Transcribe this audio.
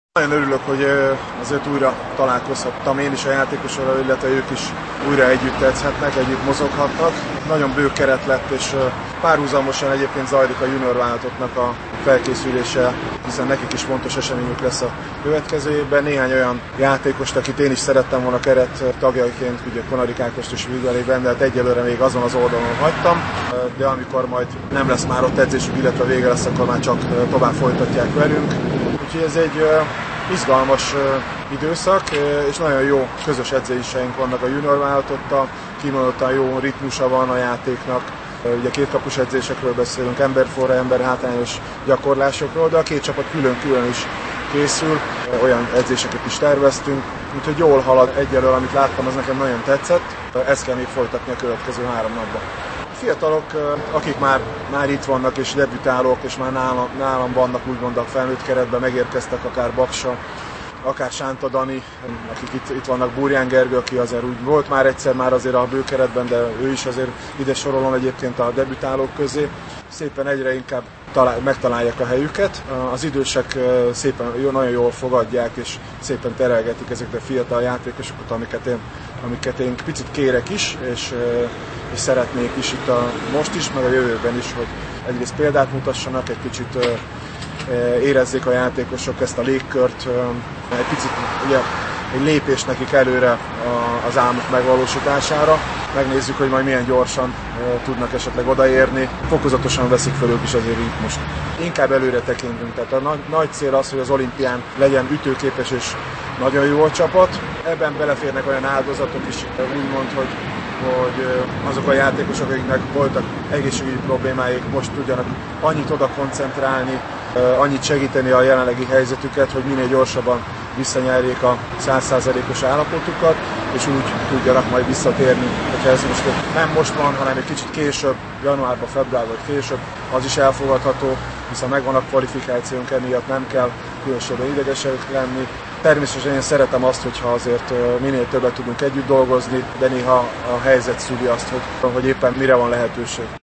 Nagyon örülök, hogy azért újra találkozhattam én is a játékosokkal, illetve ők is újra együtt edzhetnek, együtt mozoghatnak. Nagyon bő keret lett, és párhuzamosan egyébként zajlik a junior válogatottnak a felkészülése, hiszen nekik is fontos eseményük lesz a következő évben. Néhány olyan játékost, akit én is szerettem volna keret tagjaként, ugye Konarika Ágost is Vigalében, de hát egyelőre még azon az oldalon hagytam, de amikor majd nem lesz már ott edzésük, illetve vége lesz, akkor már csak tovább folytatják velünk. Úgyhogy ez egy izgalmas időszak, és nagyon jó közös edzéseink vannak a junior válogatottal, kimondottan jó ritmusa van a játéknak. Ugye kétkapus edzésekről beszélünk, ember-forra, ember-hátrányos gyakorlásokról, de a két csapat külön-külön is készül, olyan edzéseket is terveztünk, úgyhogy jól halad egyelőre, amit láttam, az nekem nagyon tetszett. Ezt kell még folytatni a következő 3 napban. Fiatalok, akik már itt vannak és debütálók, és már nálam vannak úgymond a felnőtt keretben, megérkeztek akár Baksa, akár Sánta Dani, akik itt vannak, Burján Gergő, aki azért úgy volt már egyszer már azért a bőkeretben, de ő is azért ide sorolom egyébként a debütálók közé. Szépen egyre inkább megtalálják a helyüket. Az idősek szépen, nagyon jól fogadják, és szépen terelgetik ezeket a fiatal játékosokat, amiket én picit kérek is, és szeretnék is itt most is, meg a jövőben is, hogy egyrészt példát mutassanak, egy kicsit érezzék a játékosok ezt a légkört, egy picit ugye, egy lépés nekik előre az álmuk megvalósítására. Megnézzük, hogy majd milyen gyorsan tudnak esetleg odaérni. Fokozatosan veszik fel ők is azért így most. Inkább előre tekintünk, tehát a nagy cél az, hogy az olimpián legyen ütőképes és nagyon jó a csapat. Ebben beleférnek olyan áldozatok is, úgymond, hogy azok a játékosok, akiknek voltak egészségügyi problémáik, most tudjanak annyit oda koncentrálni, annyit segíteni a jelenlegi helyzetüket, hogy minél gyorsabban visszanyerjék a 100%-os állapotukat, és úgy tudjanak majd visszatérni, hogyha ez most van, hanem egy kicsit később, januárban, februárban később, az is elfogadható, hiszen megvan a kvalifikációnk, emiatt nem kell különösebben idegesek lenni. Természetesen én szeretem azt, hogyha azért minél többet tudunk együtt dolgozni, de néha a helyzet szüli azt, hogy éppen mire van lehetőség.